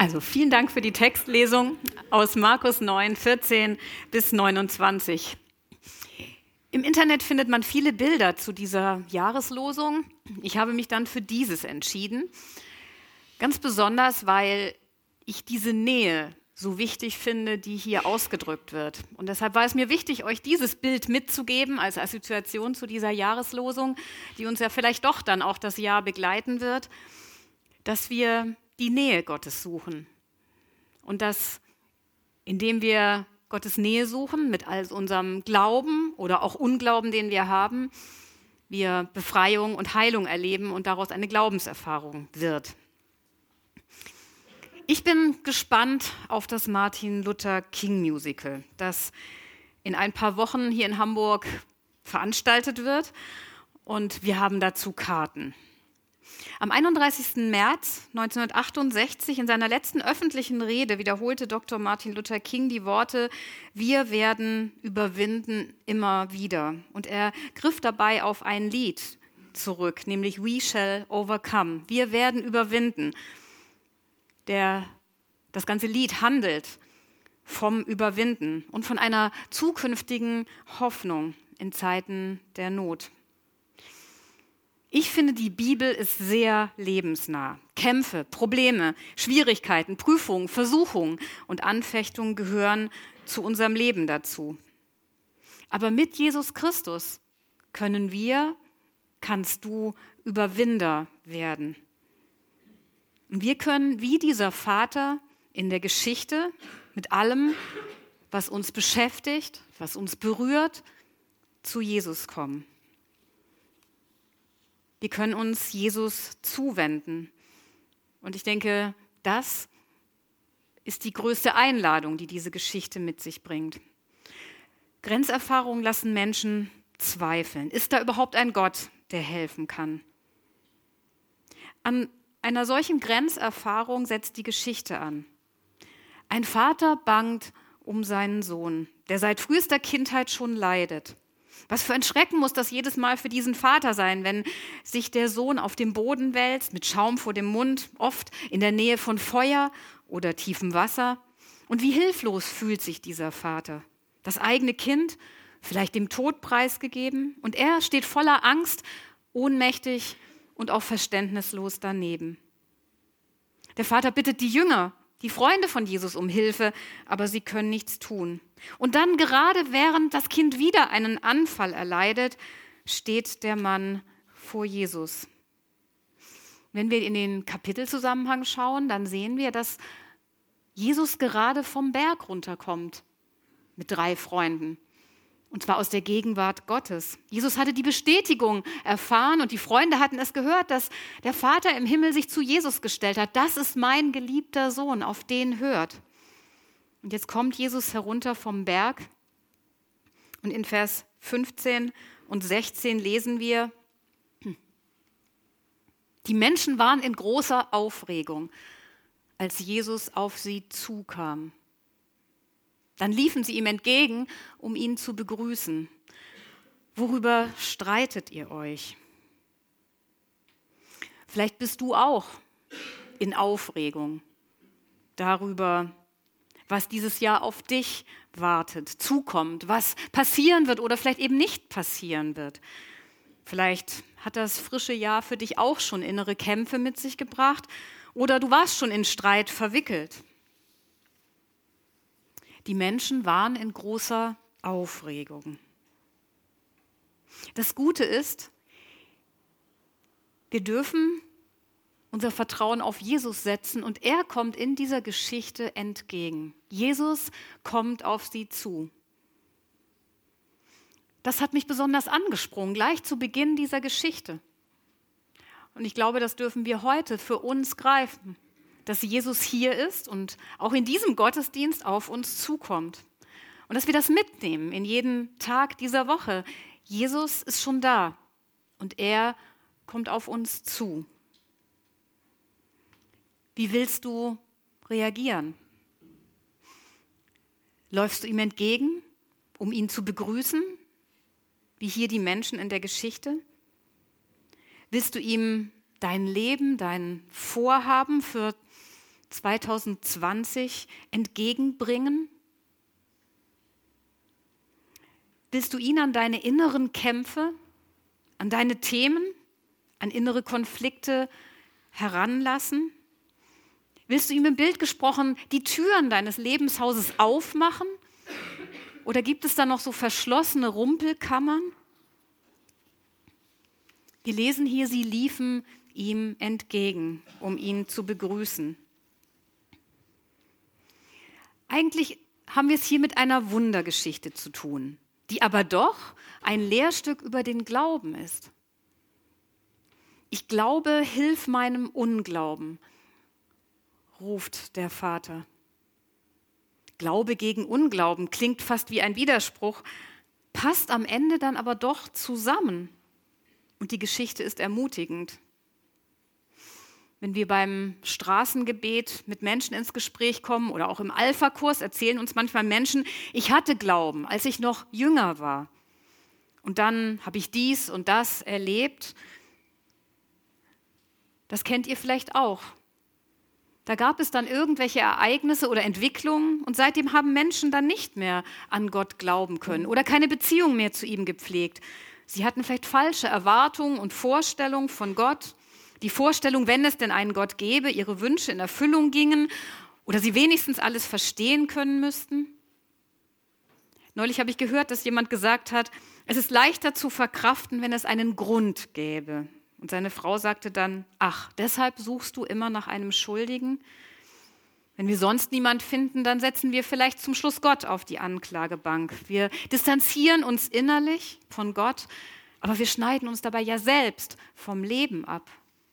Also vielen Dank für die Textlesung aus Markus 9, 14 bis 29. Im Internet findet man viele Bilder zu dieser Jahreslosung. Ich habe mich dann für dieses entschieden. Ganz besonders, weil ich diese Nähe so wichtig finde, die hier ausgedrückt wird. Und deshalb war es mir wichtig, euch dieses Bild mitzugeben als Assoziation zu dieser Jahreslosung, die uns ja vielleicht doch dann auch das Jahr begleiten wird, dass wir die Nähe Gottes suchen. Und dass, indem wir Gottes Nähe suchen, mit all unserem Glauben oder auch Unglauben, den wir haben, wir Befreiung und Heilung erleben und daraus eine Glaubenserfahrung wird. Ich bin gespannt auf das Martin Luther King Musical, das in ein paar Wochen hier in Hamburg veranstaltet wird. Und wir haben dazu Karten. Am 31. März 1968 in seiner letzten öffentlichen Rede wiederholte Dr. Martin Luther King die Worte: Wir werden überwinden immer wieder. Und er griff dabei auf ein Lied zurück, nämlich We Shall Overcome. Wir werden überwinden. Das ganze Lied handelt vom Überwinden und von einer zukünftigen Hoffnung in Zeiten der Not. Ich finde, die Bibel ist sehr lebensnah. Kämpfe, Probleme, Schwierigkeiten, Prüfungen, Versuchungen und Anfechtungen gehören zu unserem Leben dazu. Aber mit Jesus Christus kannst du Überwinder werden. Und wir können wie dieser Vater in der Geschichte mit allem, was uns beschäftigt, was uns berührt, zu Jesus kommen. Wir können uns Jesus zuwenden. Und ich denke, das ist die größte Einladung, die diese Geschichte mit sich bringt. Grenzerfahrungen lassen Menschen zweifeln. Ist da überhaupt ein Gott, der helfen kann? An einer solchen Grenzerfahrung setzt die Geschichte an. Ein Vater bangt um seinen Sohn, der seit frühester Kindheit schon leidet. Was für ein Schrecken muss das jedes Mal für diesen Vater sein, wenn sich der Sohn auf dem Boden wälzt, mit Schaum vor dem Mund, oft in der Nähe von Feuer oder tiefem Wasser. Und wie hilflos fühlt sich dieser Vater? Das eigene Kind, vielleicht dem Tod preisgegeben, und er steht voller Angst, ohnmächtig und auch verständnislos daneben. Der Vater bittet die Jünger, die Freunde von Jesus, um Hilfe, aber sie können nichts tun. Und dann, gerade während das Kind wieder einen Anfall erleidet, steht der Mann vor Jesus. Wenn wir in den Kapitelzusammenhang schauen, dann sehen wir, dass Jesus gerade vom Berg runterkommt mit 3 Freunden. Und zwar aus der Gegenwart Gottes. Jesus hatte die Bestätigung erfahren und die Freunde hatten es gehört, dass der Vater im Himmel sich zu Jesus gestellt hat. Das ist mein geliebter Sohn, auf den hört. Und jetzt kommt Jesus herunter vom Berg. Und in Vers 15 und 16 lesen wir: Die Menschen waren in großer Aufregung, als Jesus auf sie zukam. Dann liefen sie ihm entgegen, um ihn zu begrüßen. Worüber streitet ihr euch? Vielleicht bist du auch in Aufregung darüber, was dieses Jahr auf dich wartet, zukommt, was passieren wird oder vielleicht eben nicht passieren wird. Vielleicht hat das frische Jahr für dich auch schon innere Kämpfe mit sich gebracht oder du warst schon in Streit verwickelt. Die Menschen waren in großer Aufregung. Das Gute ist, wir dürfen unser Vertrauen auf Jesus setzen und er kommt in dieser Geschichte entgegen. Jesus kommt auf sie zu. Das hat mich besonders angesprochen, gleich zu Beginn dieser Geschichte. Und ich glaube, das dürfen wir heute für uns greifen, dass Jesus hier ist und auch in diesem Gottesdienst auf uns zukommt. Und dass wir das mitnehmen in jeden Tag dieser Woche. Jesus ist schon da und er kommt auf uns zu. Wie willst du reagieren? Läufst du ihm entgegen, um ihn zu begrüßen, wie hier die Menschen in der Geschichte? Willst du ihm dein Leben, dein Vorhaben für 2020 entgegenbringen? Willst du ihn an deine inneren Kämpfe, an deine Themen, an innere Konflikte heranlassen? Willst du ihm im Bild gesprochen die Türen deines Lebenshauses aufmachen? Oder gibt es da noch so verschlossene Rumpelkammern? Wir lesen hier, sie liefen ihm entgegen, um ihn zu begrüßen. Eigentlich haben wir es hier mit einer Wundergeschichte zu tun, die aber doch ein Lehrstück über den Glauben ist. Ich glaube, hilf meinem Unglauben, ruft der Vater. Glaube gegen Unglauben klingt fast wie ein Widerspruch, passt am Ende dann aber doch zusammen. Und die Geschichte ist ermutigend. Wenn wir beim Straßengebet mit Menschen ins Gespräch kommen oder auch im Alpha-Kurs, erzählen uns manchmal Menschen, ich hatte Glauben, als ich noch jünger war. Und dann habe ich dies und das erlebt. Das kennt ihr vielleicht auch. Da gab es dann irgendwelche Ereignisse oder Entwicklungen und seitdem haben Menschen dann nicht mehr an Gott glauben können oder keine Beziehung mehr zu ihm gepflegt. Sie hatten vielleicht falsche Erwartungen und Vorstellungen von Gott. Die Vorstellung, wenn es denn einen Gott gäbe, ihre Wünsche in Erfüllung gingen oder sie wenigstens alles verstehen können müssten. Neulich habe ich gehört, dass jemand gesagt hat, es ist leichter zu verkraften, wenn es einen Grund gäbe. Und seine Frau sagte dann, ach, deshalb suchst du immer nach einem Schuldigen? Wenn wir sonst niemand finden, dann setzen wir vielleicht zum Schluss Gott auf die Anklagebank. Wir distanzieren uns innerlich von Gott, aber wir schneiden uns dabei ja selbst vom Leben ab.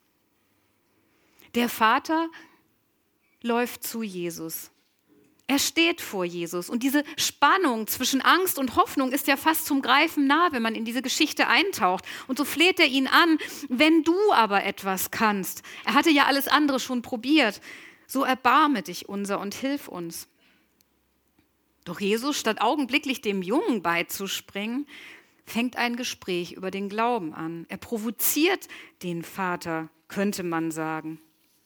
Der Vater läuft zu Jesus. Er steht vor Jesus und diese Spannung zwischen Angst und Hoffnung ist ja fast zum Greifen nah, wenn man in diese Geschichte eintaucht. Und so fleht er ihn an, wenn du aber etwas kannst. Er hatte ja alles andere schon probiert. So erbarme dich unser und hilf uns. Doch Jesus, statt augenblicklich dem Jungen beizuspringen, fängt ein Gespräch über den Glauben an. Er provoziert den Vater, könnte man sagen.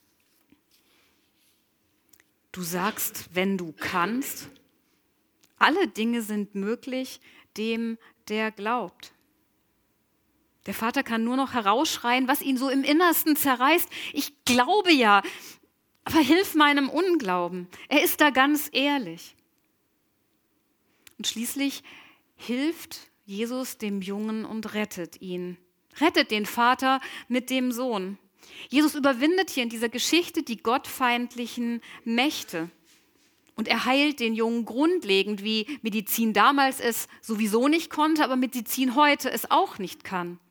Du sagst, wenn du kannst, alle Dinge sind möglich dem, der glaubt. Der Vater kann nur noch herausschreien, was ihn so im Innersten zerreißt. Ich glaube ja, aber hilf meinem Unglauben. Er ist da ganz ehrlich. Und schließlich hilft Jesus dem Jungen und rettet ihn. Rettet den Vater mit dem Sohn. Jesus überwindet hier in dieser Geschichte die gottfeindlichen Mächte. Und er heilt den Jungen grundlegend, wie Medizin damals es sowieso nicht konnte, aber Medizin heute es auch nicht kann.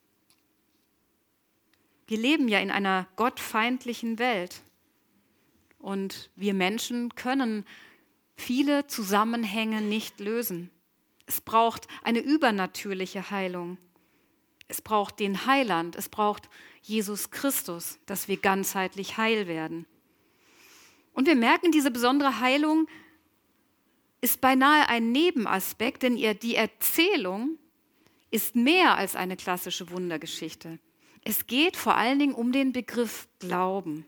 Wir leben ja in einer gottfeindlichen Welt. Und wir Menschen können viele Zusammenhänge nicht lösen. Es braucht eine übernatürliche Heilung. Es braucht den Heiland, es braucht Jesus Christus, dass wir ganzheitlich heil werden. Und wir merken, diese besondere Heilung ist beinahe ein Nebenaspekt, denn die Erzählung ist mehr als eine klassische Wundergeschichte. Es geht vor allen Dingen um den Begriff Glauben.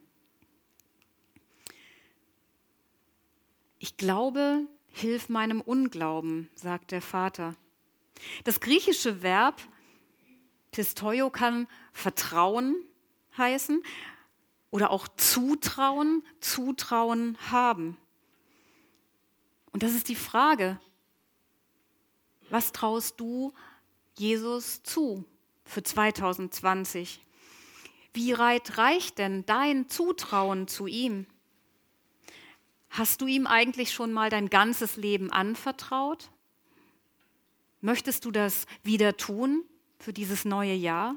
Ich glaube, hilf meinem Unglauben, sagt der Vater. Das griechische Verb Pistoio kann Vertrauen heißen oder auch Zutrauen, Zutrauen haben. Und das ist die Frage, was traust du Jesus zu für 2020? Wie weit reicht denn dein Zutrauen zu ihm? Hast du ihm eigentlich schon mal dein ganzes Leben anvertraut? Möchtest du das wieder tun für dieses neue Jahr?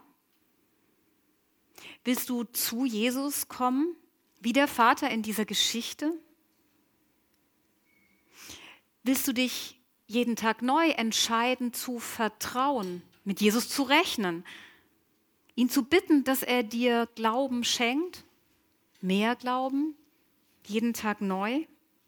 Willst du zu Jesus kommen, wie der Vater in dieser Geschichte? Willst du dich jeden Tag neu entscheiden zu vertrauen, mit Jesus zu rechnen, ihn zu bitten, dass er dir Glauben schenkt, mehr Glauben, jeden Tag neu?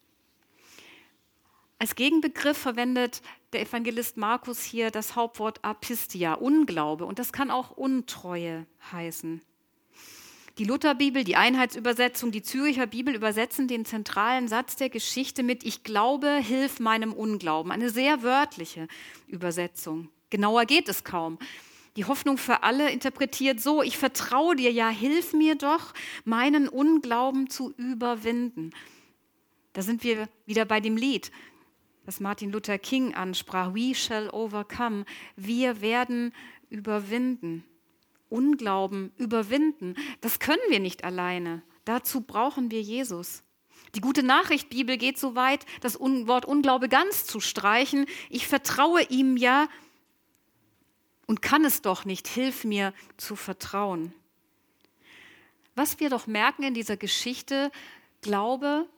Als Gegenbegriff verwendet der Evangelist Markus hier das Hauptwort Apistia, Unglaube, und das kann auch Untreue heißen. Die Lutherbibel, die Einheitsübersetzung, die Züricher Bibel übersetzen den zentralen Satz der Geschichte mit „Ich glaube, hilf meinem Unglauben“. Eine sehr wörtliche Übersetzung. Genauer geht es kaum. Die Hoffnung für alle interpretiert so: Ich vertraue dir, ja, hilf mir doch, meinen Unglauben zu überwinden. Da sind wir wieder bei dem Lied, das Martin Luther King ansprach. We shall overcome. Wir werden überwinden. Unglauben überwinden, das können wir nicht alleine. Dazu brauchen wir Jesus. Die Gute Nachricht Bibel geht so weit, das Wort Unglaube ganz zu streichen. Ich vertraue ihm ja und kann es doch nicht. Hilf mir zu vertrauen. Was wir doch merken in dieser Geschichte, Glaube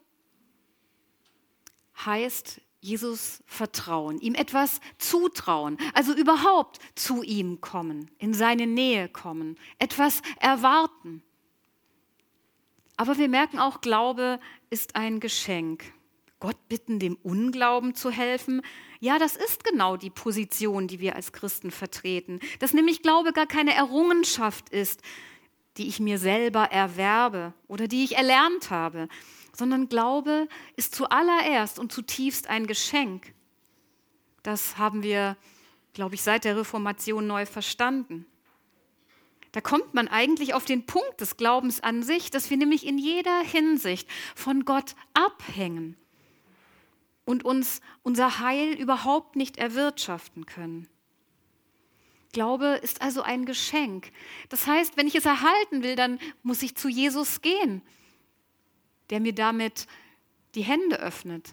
heißt Jesus vertrauen, ihm etwas zutrauen, also überhaupt zu ihm kommen, in seine Nähe kommen, etwas erwarten. Aber wir merken auch, Glaube ist ein Geschenk. Gott bitten, dem Unglauben zu helfen, ja, das ist genau die Position, die wir als Christen vertreten, dass nämlich Glaube gar keine Errungenschaft ist, die ich mir selber erwerbe oder die ich erlernt habe, sondern Glaube ist zuallererst und zutiefst ein Geschenk. Das haben wir, glaube ich, seit der Reformation neu verstanden. Da kommt man eigentlich auf den Punkt des Glaubens an sich, dass wir nämlich in jeder Hinsicht von Gott abhängen und uns unser Heil überhaupt nicht erwirtschaften können. Glaube ist also ein Geschenk. Das heißt, wenn ich es erhalten will, dann muss ich zu Jesus gehen, der mir damit die Hände öffnet.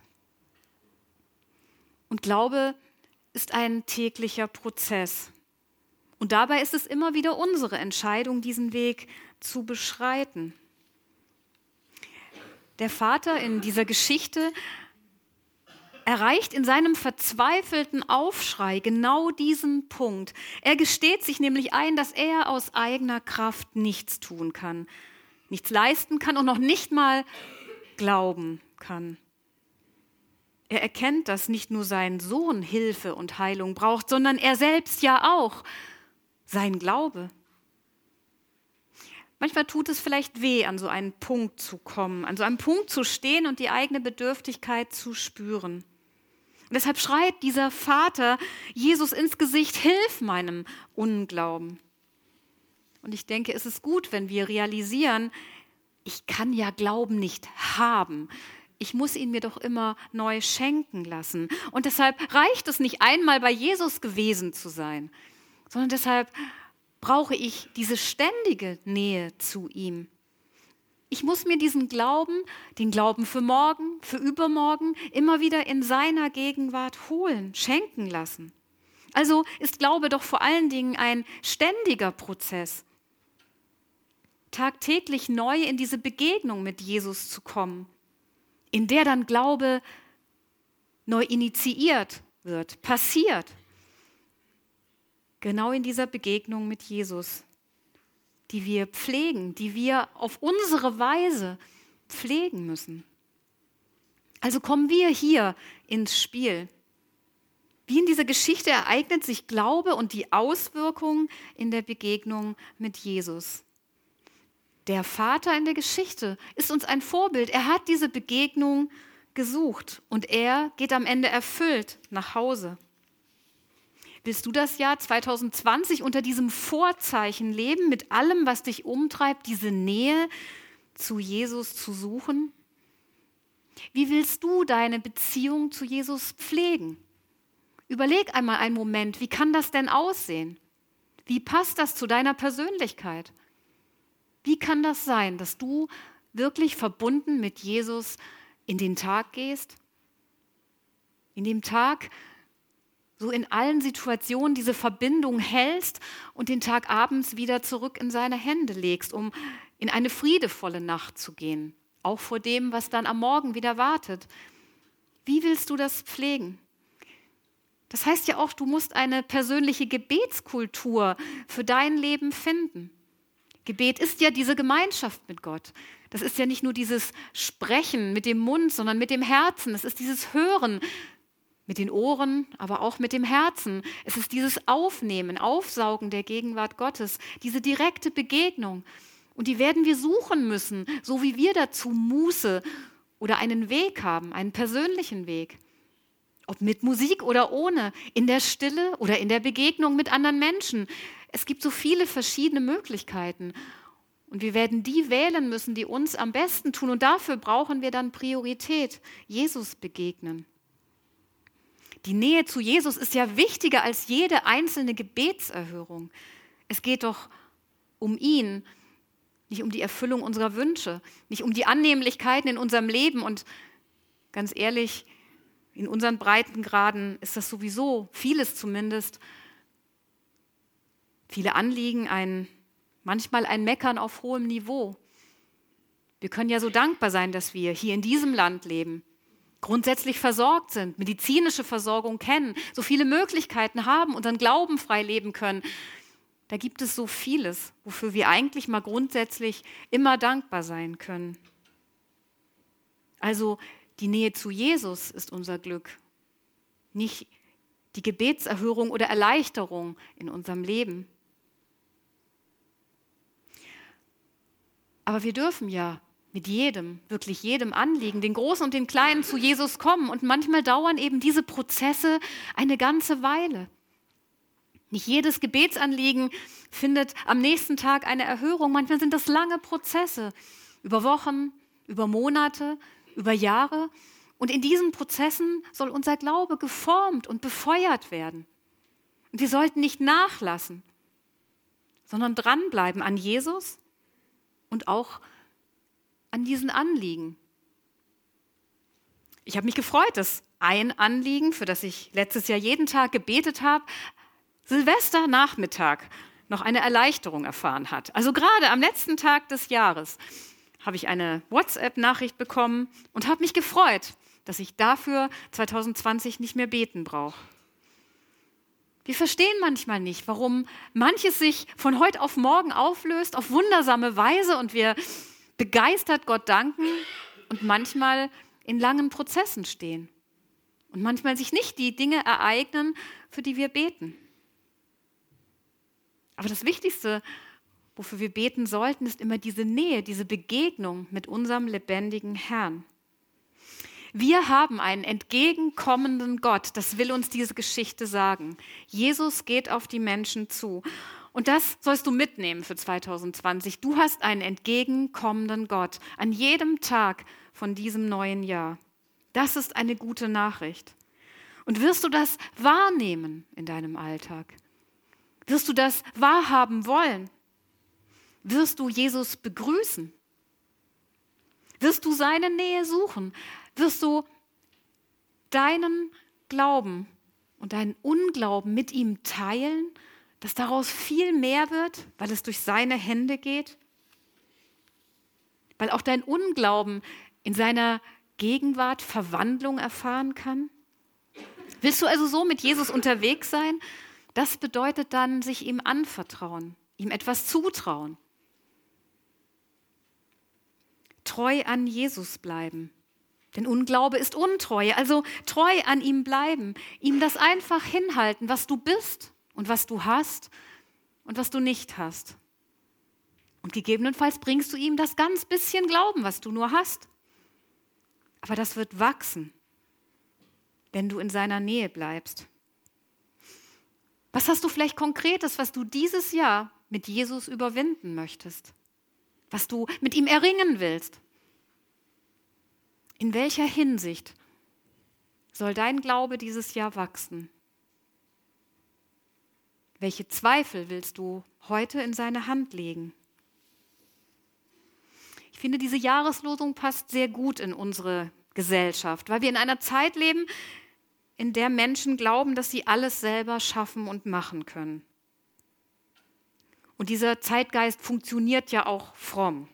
Und Glaube ist ein täglicher Prozess. Und dabei ist es immer wieder unsere Entscheidung, diesen Weg zu beschreiten. Der Vater in dieser Geschichte erreicht in seinem verzweifelten Aufschrei genau diesen Punkt. Er gesteht sich nämlich ein, dass er aus eigener Kraft nichts tun kann, nichts leisten kann und noch nicht mal glauben kann. Er erkennt, dass nicht nur sein Sohn Hilfe und Heilung braucht, sondern er selbst ja auch, sein Glaube. Manchmal tut es vielleicht weh, an so einen Punkt zu kommen, an so einem Punkt zu stehen und die eigene Bedürftigkeit zu spüren. Und deshalb schreit dieser Vater Jesus ins Gesicht: Hilf meinem Unglauben. Und ich denke, es ist gut, wenn wir realisieren, ich kann ja Glauben nicht haben. Ich muss ihn mir doch immer neu schenken lassen. Und deshalb reicht es nicht, einmal bei Jesus gewesen zu sein, sondern deshalb brauche ich diese ständige Nähe zu ihm. Ich muss mir diesen Glauben, den Glauben für morgen, für übermorgen, immer wieder in seiner Gegenwart holen, schenken lassen. Also ist Glaube doch vor allen Dingen ein ständiger Prozess. Tagtäglich neu in diese Begegnung mit Jesus zu kommen, in der dann Glaube neu initiiert wird, passiert. Genau in dieser Begegnung mit Jesus, die wir pflegen, die wir auf unsere Weise pflegen müssen. Also kommen wir hier ins Spiel. Wie in dieser Geschichte ereignet sich Glaube und die Auswirkungen in der Begegnung mit Jesus. Der Vater in der Geschichte ist uns ein Vorbild. Er hat diese Begegnung gesucht und er geht am Ende erfüllt nach Hause. Willst du das Jahr 2020 unter diesem Vorzeichen leben, mit allem, was dich umtreibt, diese Nähe zu Jesus zu suchen? Wie willst du deine Beziehung zu Jesus pflegen? Überleg einmal einen Moment, wie kann das denn aussehen? Wie passt das zu deiner Persönlichkeit? Wie kann das sein, dass du wirklich verbunden mit Jesus in den Tag gehst? In dem Tag so in allen Situationen diese Verbindung hältst und den Tag abends wieder zurück in seine Hände legst, um in eine friedevolle Nacht zu gehen, auch vor dem, was dann am Morgen wieder wartet. Wie willst du das pflegen? Das heißt ja auch, du musst eine persönliche Gebetskultur für dein Leben finden. Gebet ist ja diese Gemeinschaft mit Gott. Das ist ja nicht nur dieses Sprechen mit dem Mund, sondern mit dem Herzen. Es ist dieses Hören mit den Ohren, aber auch mit dem Herzen. Es ist dieses Aufnehmen, Aufsaugen der Gegenwart Gottes, diese direkte Begegnung. Und die werden wir suchen müssen, so wie wir dazu Muße oder einen Weg haben, einen persönlichen Weg. Ob mit Musik oder ohne, in der Stille oder in der Begegnung mit anderen Menschen. Es gibt so viele verschiedene Möglichkeiten. Und wir werden die wählen müssen, die uns am besten tun. Und dafür brauchen wir dann Priorität, Jesus begegnen. Die Nähe zu Jesus ist ja wichtiger als jede einzelne Gebetserhörung. Es geht doch um ihn, nicht um die Erfüllung unserer Wünsche, nicht um die Annehmlichkeiten in unserem Leben. Und ganz ehrlich, in unseren Breitengraden ist das sowieso, vieles zumindest, viele Anliegen, manchmal ein Meckern auf hohem Niveau. Wir können ja so dankbar sein, dass wir hier in diesem Land leben, grundsätzlich versorgt sind, medizinische Versorgung kennen, so viele Möglichkeiten haben, unseren Glauben frei leben können. Da gibt es so vieles, wofür wir eigentlich mal grundsätzlich immer dankbar sein können. Also die Nähe zu Jesus ist unser Glück, nicht die Gebetserhörung oder Erleichterung in unserem Leben. Aber wir dürfen ja mit jedem, wirklich jedem Anliegen, den Großen und den Kleinen, zu Jesus kommen. Und manchmal dauern eben diese Prozesse eine ganze Weile. Nicht jedes Gebetsanliegen findet am nächsten Tag eine Erhörung. Manchmal sind das lange Prozesse, über Wochen, über Monate, über Jahre. Und in diesen Prozessen soll unser Glaube geformt und befeuert werden. Und wir sollten nicht nachlassen, sondern dranbleiben an Jesus und auch an diesen Anliegen. Ich habe mich gefreut, dass ein Anliegen, für das ich letztes Jahr jeden Tag gebetet habe, Silvesternachmittag noch eine Erleichterung erfahren hat. Also gerade am letzten Tag des Jahres habe ich eine WhatsApp-Nachricht bekommen und habe mich gefreut, dass ich dafür 2020 nicht mehr beten brauche. Wir verstehen manchmal nicht, warum manches sich von heute auf morgen auflöst, auf wundersame Weise und wir begeistert Gott danken und manchmal in langen Prozessen stehen und manchmal sich nicht die Dinge ereignen, für die wir beten. Aber das Wichtigste, wofür wir beten sollten, ist immer diese Nähe, diese Begegnung mit unserem lebendigen Herrn. Wir haben einen entgegenkommenden Gott, das will uns diese Geschichte sagen. Jesus geht auf die Menschen zu. Und das sollst du mitnehmen für 2020. Du hast einen entgegenkommenden Gott an jedem Tag von diesem neuen Jahr. Das ist eine gute Nachricht. Und wirst du das wahrnehmen in deinem Alltag? Wirst du das wahrhaben wollen? Wirst du Jesus begrüßen? Wirst du seine Nähe suchen? Wirst du deinen Glauben und deinen Unglauben mit ihm teilen, dass daraus viel mehr wird, weil es durch seine Hände geht? Weil auch dein Unglauben in seiner Gegenwart Verwandlung erfahren kann? Willst du also so mit Jesus unterwegs sein? Das bedeutet dann, sich ihm anvertrauen, ihm etwas zutrauen. Treu an Jesus bleiben. Denn Unglaube ist Untreue, also treu an ihm bleiben, ihm das einfach hinhalten, was du bist und was du hast und was du nicht hast. Und gegebenenfalls bringst du ihm das ganz bisschen Glauben, was du nur hast. Aber das wird wachsen, wenn du in seiner Nähe bleibst. Was hast du vielleicht Konkretes, was du dieses Jahr mit Jesus überwinden möchtest? Was du mit ihm erringen willst? In welcher Hinsicht soll dein Glaube dieses Jahr wachsen? Welche Zweifel willst du heute in seine Hand legen? Ich finde, diese Jahreslosung passt sehr gut in unsere Gesellschaft, weil wir in einer Zeit leben, in der Menschen glauben, dass sie alles selber schaffen und machen können. Und dieser Zeitgeist funktioniert ja auch fromm.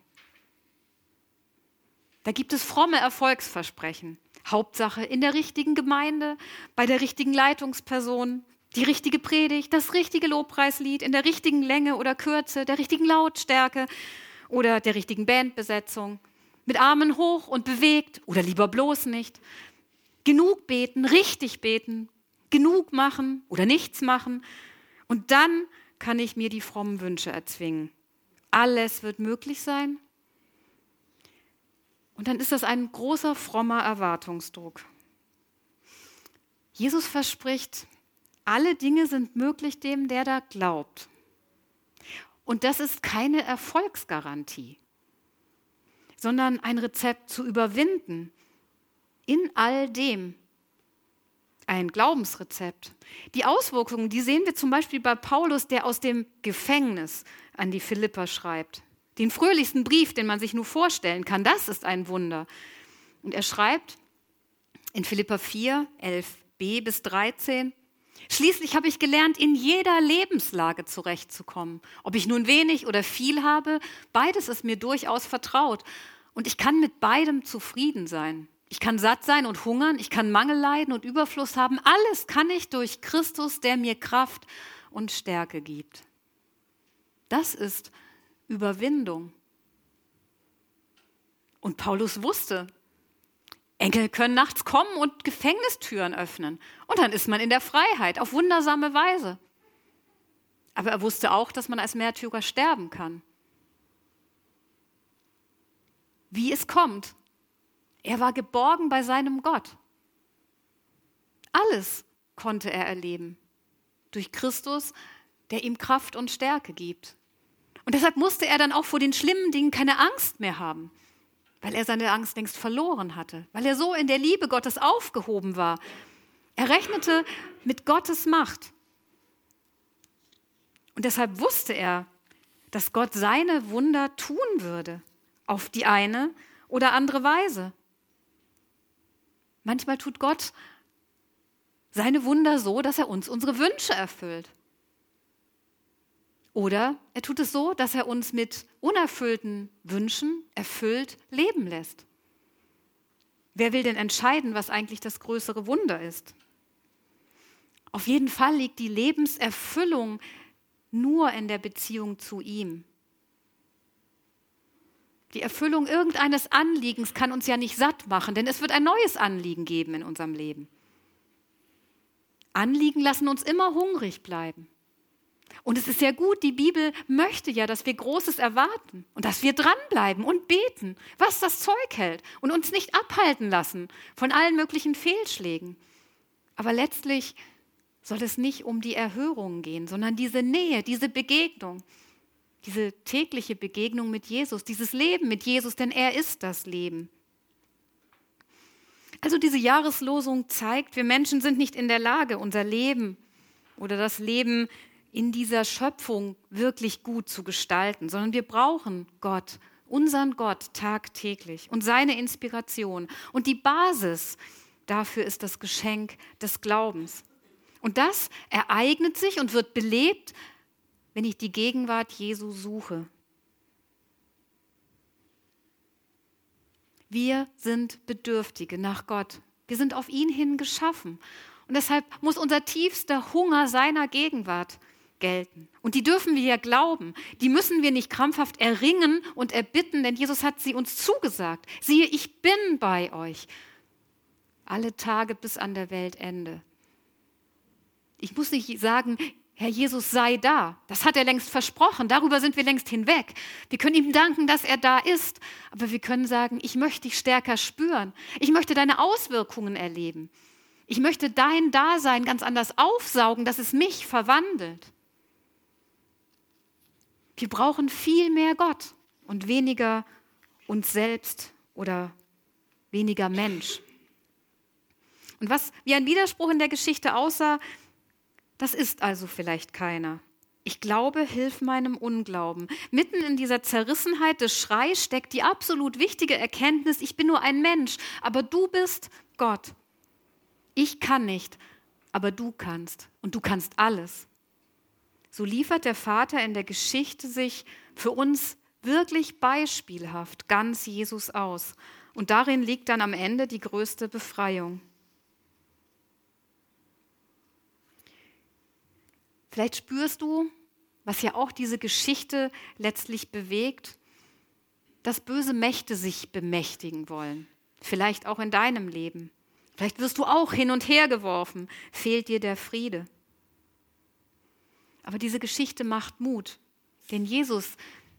Da gibt es fromme Erfolgsversprechen. Hauptsache in der richtigen Gemeinde, bei der richtigen Leitungsperson, die richtige Predigt, das richtige Lobpreislied in der richtigen Länge oder Kürze, der richtigen Lautstärke oder der richtigen Bandbesetzung, mit Armen hoch und bewegt oder lieber bloß nicht. Genug beten, richtig beten, genug machen oder nichts machen und dann kann ich mir die frommen Wünsche erzwingen. alles wird möglich sein. Und dann ist das ein großer, frommer Erwartungsdruck. Jesus verspricht, alle Dinge sind möglich dem, der da glaubt. Und das ist keine Erfolgsgarantie, sondern ein Rezept zu überwinden in all dem. Ein Glaubensrezept. Die Auswirkungen, die sehen wir zum Beispiel bei Paulus, der aus dem Gefängnis an die Philipper schreibt. Den fröhlichsten Brief, den man sich nur vorstellen kann, das ist ein Wunder. Und er schreibt in Philipper 4, 11b bis 13, schließlich habe ich gelernt, in jeder Lebenslage zurechtzukommen. Ob ich nun wenig oder viel habe, beides ist mir durchaus vertraut. Und ich kann mit beidem zufrieden sein. Ich kann satt sein und hungern, ich kann Mangel leiden und Überfluss haben. Alles kann ich durch Christus, der mir Kraft und Stärke gibt. Das ist Überwindung. Und Paulus wusste, Engel können nachts kommen und Gefängnistüren öffnen. Und dann ist man in der Freiheit, auf wundersame Weise. Aber er wusste auch, dass man als Märtyrer sterben kann. Wie es kommt. Er war geborgen bei seinem Gott. Alles konnte er erleben. Durch Christus, der ihm Kraft und Stärke gibt. Und deshalb musste er dann auch vor den schlimmen Dingen keine Angst mehr haben, weil er seine Angst längst verloren hatte, weil er so in der Liebe Gottes aufgehoben war. Er rechnete mit Gottes Macht. Und deshalb wusste er, dass Gott seine Wunder tun würde, auf die eine oder andere Weise. Manchmal tut Gott seine Wunder so, dass er uns unsere Wünsche erfüllt. Oder er tut es so, dass er uns mit unerfüllten Wünschen erfüllt leben lässt. Wer will denn entscheiden, was eigentlich das größere Wunder ist? Auf jeden Fall liegt die Lebenserfüllung nur in der Beziehung zu ihm. Die Erfüllung irgendeines Anliegens kann uns ja nicht satt machen, denn es wird ein neues Anliegen geben in unserem Leben. Anliegen lassen uns immer hungrig bleiben. Und es ist ja gut, die Bibel möchte ja, dass wir Großes erwarten und dass wir dranbleiben und beten, was das Zeug hält und uns nicht abhalten lassen von allen möglichen Fehlschlägen. Aber letztlich soll es nicht um die Erhörungen gehen, sondern diese Nähe, diese Begegnung, diese tägliche Begegnung mit Jesus, dieses Leben mit Jesus, denn er ist das Leben. Also diese Jahreslosung zeigt, wir Menschen sind nicht in der Lage, unser Leben oder das Leben in dieser Schöpfung wirklich gut zu gestalten, sondern wir brauchen Gott, unseren Gott tagtäglich und seine Inspiration. Und die Basis dafür ist das Geschenk des Glaubens. Und das ereignet sich und wird belebt, wenn ich die Gegenwart Jesu suche. Wir sind Bedürftige nach Gott. Wir sind auf ihn hin geschaffen. Und deshalb muss unser tiefster Hunger seiner Gegenwart gelten. Und die dürfen wir ja glauben. Die müssen wir nicht krampfhaft erringen und erbitten, denn Jesus hat sie uns zugesagt. Siehe, ich bin bei euch. Alle Tage bis an der Weltende. Ich muss nicht sagen, Herr Jesus, sei da. Das hat er längst versprochen. Darüber sind wir längst hinweg. Wir können ihm danken, dass er da ist. Aber wir können sagen, ich möchte dich stärker spüren. Ich möchte deine Auswirkungen erleben. Ich möchte dein Dasein ganz anders aufsaugen, dass es mich verwandelt. Wir brauchen viel mehr Gott und weniger uns selbst oder weniger Mensch. Und was wie ein Widerspruch in der Geschichte aussah, das ist also vielleicht keiner. Ich glaube, hilf meinem Unglauben. Mitten in dieser Zerrissenheit des Schreis steckt die absolut wichtige Erkenntnis, ich bin nur ein Mensch, aber du bist Gott. Ich kann nicht, aber du kannst und du kannst alles. So liefert der Vater in der Geschichte sich für uns wirklich beispielhaft ganz Jesus aus. Und darin liegt dann am Ende die größte Befreiung. Vielleicht spürst du, was ja auch diese Geschichte letztlich bewegt, dass böse Mächte sich bemächtigen wollen. Vielleicht auch in deinem Leben. Vielleicht wirst du auch hin und her geworfen. Fehlt dir der Friede. Aber diese Geschichte macht Mut. Denn Jesus,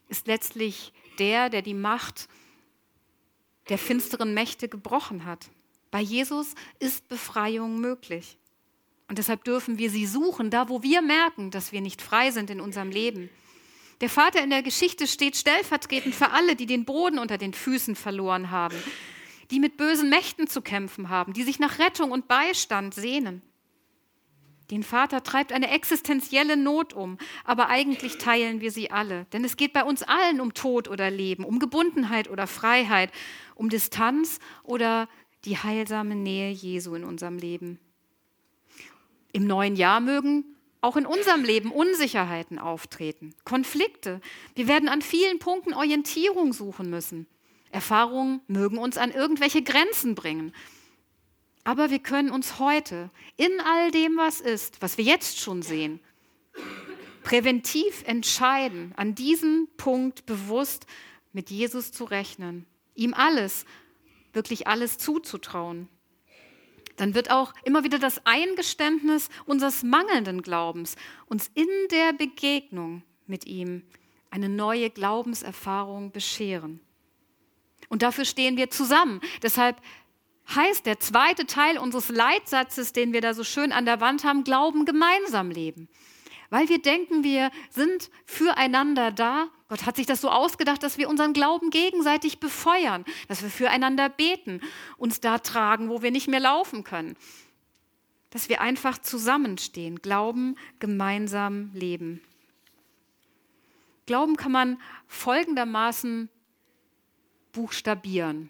ist letztlich der die Macht der finsteren Mächte gebrochen hat. Bei Jesus ist Befreiung möglich. Und deshalb dürfen wir sie suchen, da wo wir merken, dass wir nicht frei sind in unserem Leben. Der Vater in der Geschichte steht stellvertretend für alle, die den Boden unter den Füßen verloren haben, die mit bösen Mächten zu kämpfen haben, die sich nach Rettung und Beistand sehnen. Den Vater treibt eine existenzielle Not um, aber eigentlich teilen wir sie alle. Denn es geht bei uns allen um Tod oder Leben, um Gebundenheit oder Freiheit, um Distanz oder die heilsame Nähe Jesu in unserem Leben. Im neuen Jahr mögen auch in unserem Leben Unsicherheiten auftreten, Konflikte. Wir werden an vielen Punkten Orientierung suchen müssen. Erfahrungen mögen uns an irgendwelche Grenzen bringen. Aber wir können uns heute in all dem, was ist, was wir jetzt schon sehen, präventiv entscheiden, an diesem Punkt bewusst mit Jesus zu rechnen, ihm alles, wirklich alles zuzutrauen. Dann wird auch immer wieder das Eingeständnis unseres mangelnden Glaubens uns in der Begegnung mit ihm eine neue Glaubenserfahrung bescheren. Und dafür stehen wir zusammen. Deshalb heißt der zweite Teil unseres Leitsatzes, den wir da so schön an der Wand haben, Glauben gemeinsam leben. Weil wir denken, wir sind füreinander da. Gott hat sich das so ausgedacht, dass wir unseren Glauben gegenseitig befeuern, dass wir füreinander beten, uns da tragen, wo wir nicht mehr laufen können. Dass wir einfach zusammenstehen, Glauben gemeinsam leben. Glauben kann man folgendermaßen buchstabieren.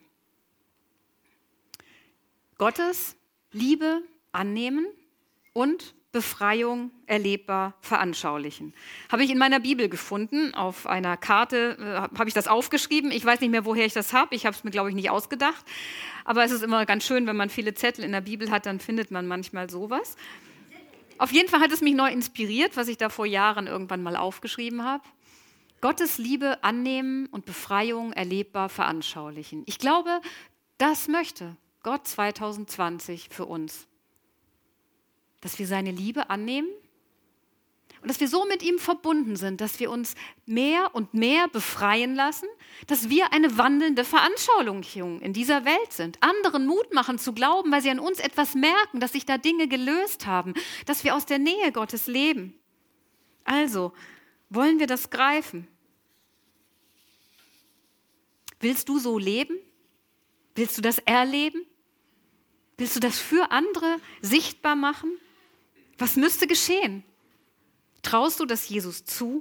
Gottes Liebe annehmen und Befreiung erlebbar veranschaulichen. Habe ich in meiner Bibel gefunden, auf einer Karte habe ich das aufgeschrieben. Ich weiß nicht mehr, woher ich das habe. Ich habe es mir, glaube ich, nicht ausgedacht. Aber es ist immer ganz schön, wenn man viele Zettel in der Bibel hat, dann findet man manchmal sowas. Auf jeden Fall hat es mich neu inspiriert, was ich da vor Jahren irgendwann mal aufgeschrieben habe. Gottes Liebe annehmen und Befreiung erlebbar veranschaulichen. Ich glaube, das möchte Gott 2020 für uns. Dass wir seine Liebe annehmen und dass wir so mit ihm verbunden sind, dass wir uns mehr und mehr befreien lassen, dass wir eine wandelnde Veranschaulichung in dieser Welt sind, anderen Mut machen zu glauben, weil sie an uns etwas merken, dass sich da Dinge gelöst haben, dass wir aus der Nähe Gottes leben. Also, wollen wir das greifen? Willst du so leben? Willst du das erleben? Willst du das für andere sichtbar machen? Was müsste geschehen? Traust du das Jesus zu?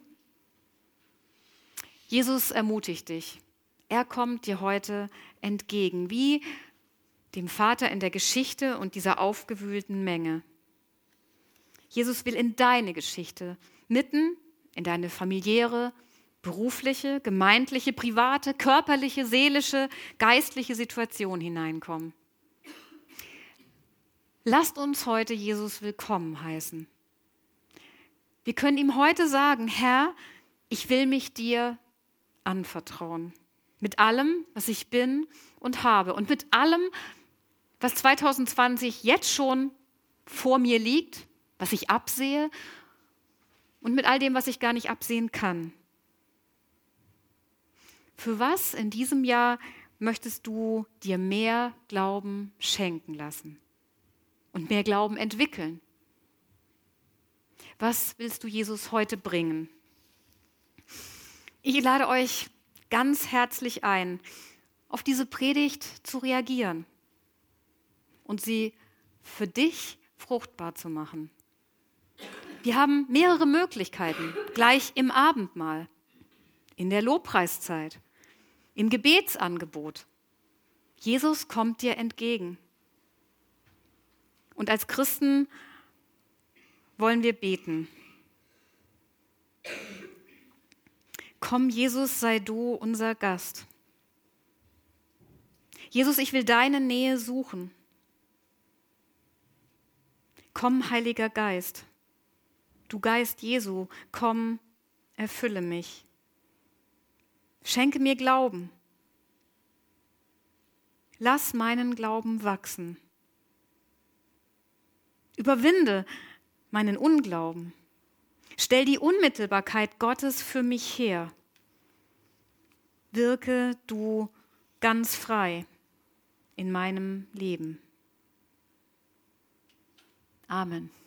Jesus ermutigt dich. Er kommt dir heute entgegen, wie dem Vater in der Geschichte und dieser aufgewühlten Menge. Jesus will in deine Geschichte, mitten in deine familiäre, berufliche, gemeindliche, private, körperliche, seelische, geistliche Situation hineinkommen. Lasst uns heute Jesus willkommen heißen. Wir können ihm heute sagen, Herr, ich will mich dir anvertrauen. Mit allem, was ich bin und habe und mit allem, was 2020 jetzt schon vor mir liegt, was ich absehe und mit all dem, was ich gar nicht absehen kann. Für was in diesem Jahr möchtest du dir mehr Glauben schenken lassen? Und mehr Glauben entwickeln. Was willst du Jesus heute bringen? Ich lade euch ganz herzlich ein, auf diese Predigt zu reagieren und sie für dich fruchtbar zu machen. Wir haben mehrere Möglichkeiten, gleich im Abendmahl, in der Lobpreiszeit, im Gebetsangebot. Jesus kommt dir entgegen. Und als Christen wollen wir beten. Komm, Jesus, sei du unser Gast. Jesus, ich will deine Nähe suchen. Komm, Heiliger Geist. Du Geist Jesu, komm, erfülle mich. Schenke mir Glauben. Lass meinen Glauben wachsen. Überwinde meinen Unglauben. Stell die Unmittelbarkeit Gottes für mich her. wirke du ganz frei in meinem Leben. Amen.